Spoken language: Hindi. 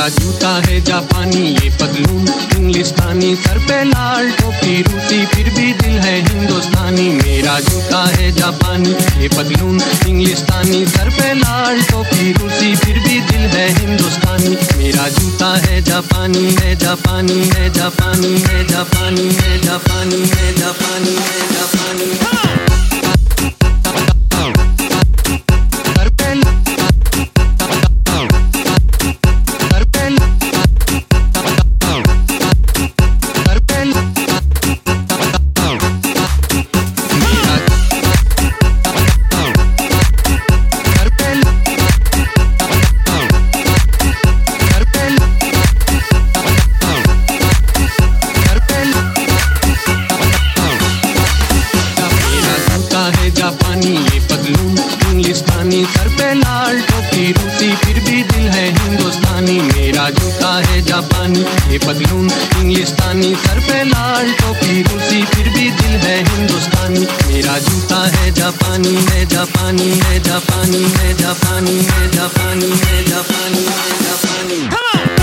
मेरा जूता है जापानी, ये पतलून इंग्लिस्तानी, सर पे लाल टोपी रूसी, फिर भी दिल है हिंदुस्तानी। मेरा जूता है जापानी, ये पतलून इंग्लिस्तानी, सर पे लाल टोपी रूसी, फिर भी दिल है हिंदुस्तानी। मेरा जूता है जापानी, है जापानी, है जापानी, है जापानी, है जापानी, है जापानी, है जापानी। जापानी, ये पतलून इंग्लिस्तानी, सर पे लाल टोपी रूसी, फिर भी दिल है हिंदुस्तानी। मेरा जूता है जापानी, ये पतलून इंग्लिस्तानी, सर पे लाल टोपी रूसी, फिर भी दिल है हिंदुस्तानी। मेरा जूता है जापानी, है जापानी, है जापानी, है जापानी, है जापानी, है जापानी, है जापानी।